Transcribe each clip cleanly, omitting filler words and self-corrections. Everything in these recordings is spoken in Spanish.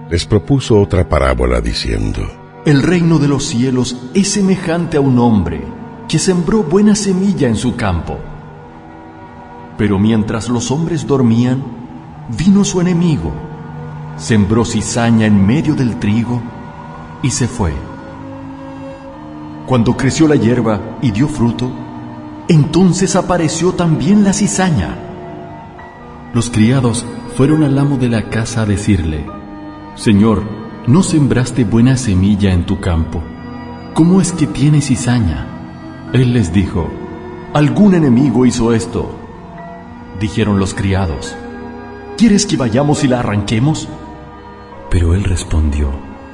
Les propuso otra parábola diciendo: El reino de los cielos es semejante a un hombre que sembró buena semilla en su campo. Pero mientras los hombres dormían, vino su enemigo, sembró cizaña en medio del trigo y se fue. Cuando creció la hierba y dio fruto, entonces apareció también la cizaña. Los criados fueron al amo de la casa a decirle: Señor, ¿no sembraste buena semilla en tu campo? ¿Cómo es que tiene cizaña? Él les dijo: Algún enemigo hizo esto. Dijeron los criados: ¿Quieres que vayamos y la arranquemos? Pero él respondió: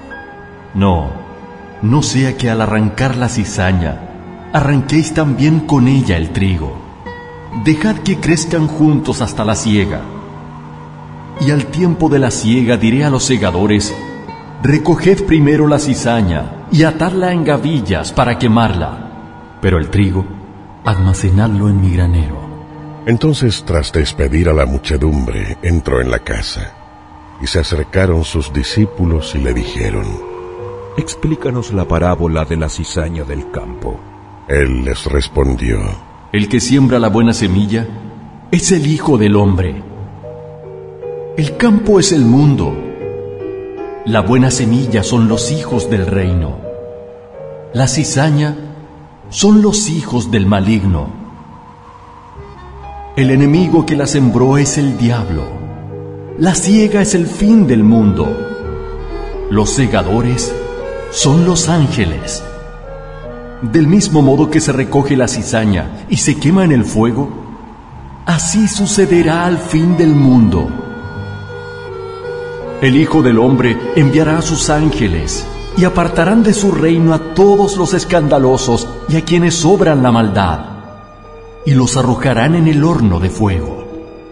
No sea que al arrancar la cizaña, arranquéis también con ella el trigo. Dejad que crezcan juntos hasta la siega. Y al tiempo de la siega diré a los segadores: Recoged primero la cizaña y atadla en gavillas para quemarla, pero el trigo, almacenadlo en mi granero. Entonces, tras despedir a la muchedumbre, entró en la casa, y se acercaron sus discípulos y le dijeron: Explícanos la parábola de la cizaña del campo. Él les respondió: El que siembra la buena semilla es el Hijo del Hombre. El campo es el mundo. La buena semilla son los hijos del reino. La cizaña son los hijos del maligno. El enemigo que la sembró es el diablo. La siega es el fin del mundo. Los segadores son los ángeles. Del mismo modo que se recoge la cizaña y se quema en el fuego, así sucederá al fin del mundo. El Hijo del Hombre enviará a sus ángeles y apartarán de su reino a todos los escandalosos y a quienes obran la maldad, y los arrojarán en el horno de fuego.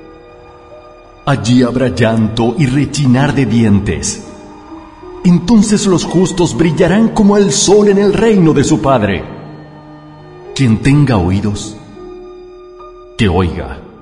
Allí habrá llanto y rechinar de dientes. Entonces los justos brillarán como el sol en el reino de su Padre. Quien tenga oídos, que oiga.